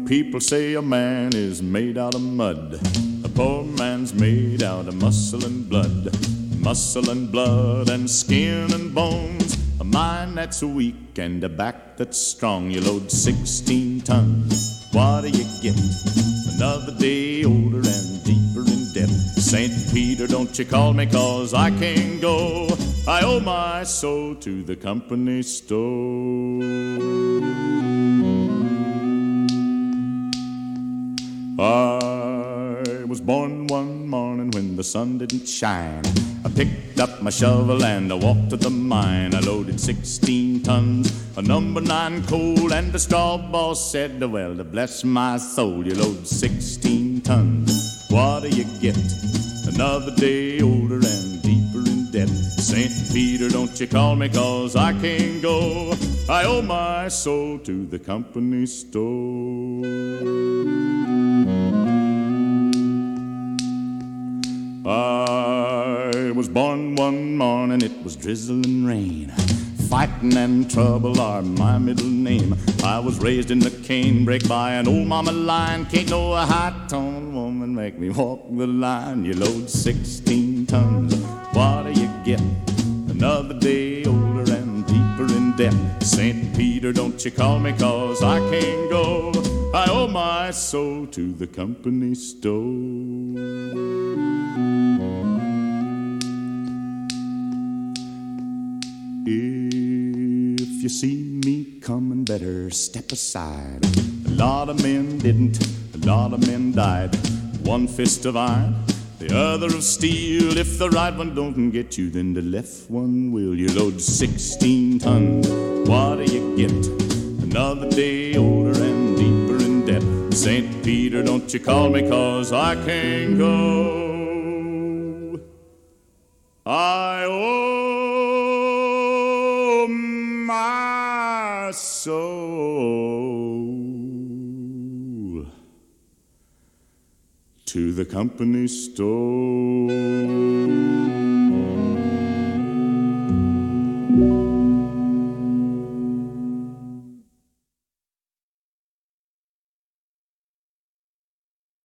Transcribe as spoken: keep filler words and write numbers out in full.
People say a man is made out of mud. A poor man's made out of muscle and blood. Muscle and blood and skin and bones. A mind that's weak and a back that's strong. You load sixteen tons. What do you get? Another day older and deeper in debt. Saint Peter, don't you call me, 'cause I can't go. I owe my soul to the company store. I was born one morning when the sun didn't shine. I picked up my shovel and I walked to the mine. I loaded sixteen tons of number nine coal, and the straw boss said, well, to bless my soul, you load sixteen tons. What do you get? Another day older and deeper in debt. Saint Peter, don't you call me, 'cause I can't go. I owe my soul to the company store. I was born one morning, it was drizzling rain. Fighting and trouble are my middle name. I was raised in the canebrake by an old mama lion. Can't no high-toned woman make me walk the line. You load sixteen tons, what do you get? Another day older and deeper in debt. Saint Peter, don't you call me, 'cause I can't go. I owe my soul to the company store. If you see me coming, better step aside. A lot of men didn't, a lot of men died. One fist of iron, the other of steel. If the right one don't get you, then the left one will. You load sixteen tons, what do you get? Another day older and deeper in debt. Saint Peter, don't you call me, 'cause I can't go. I owe my soul to the company store.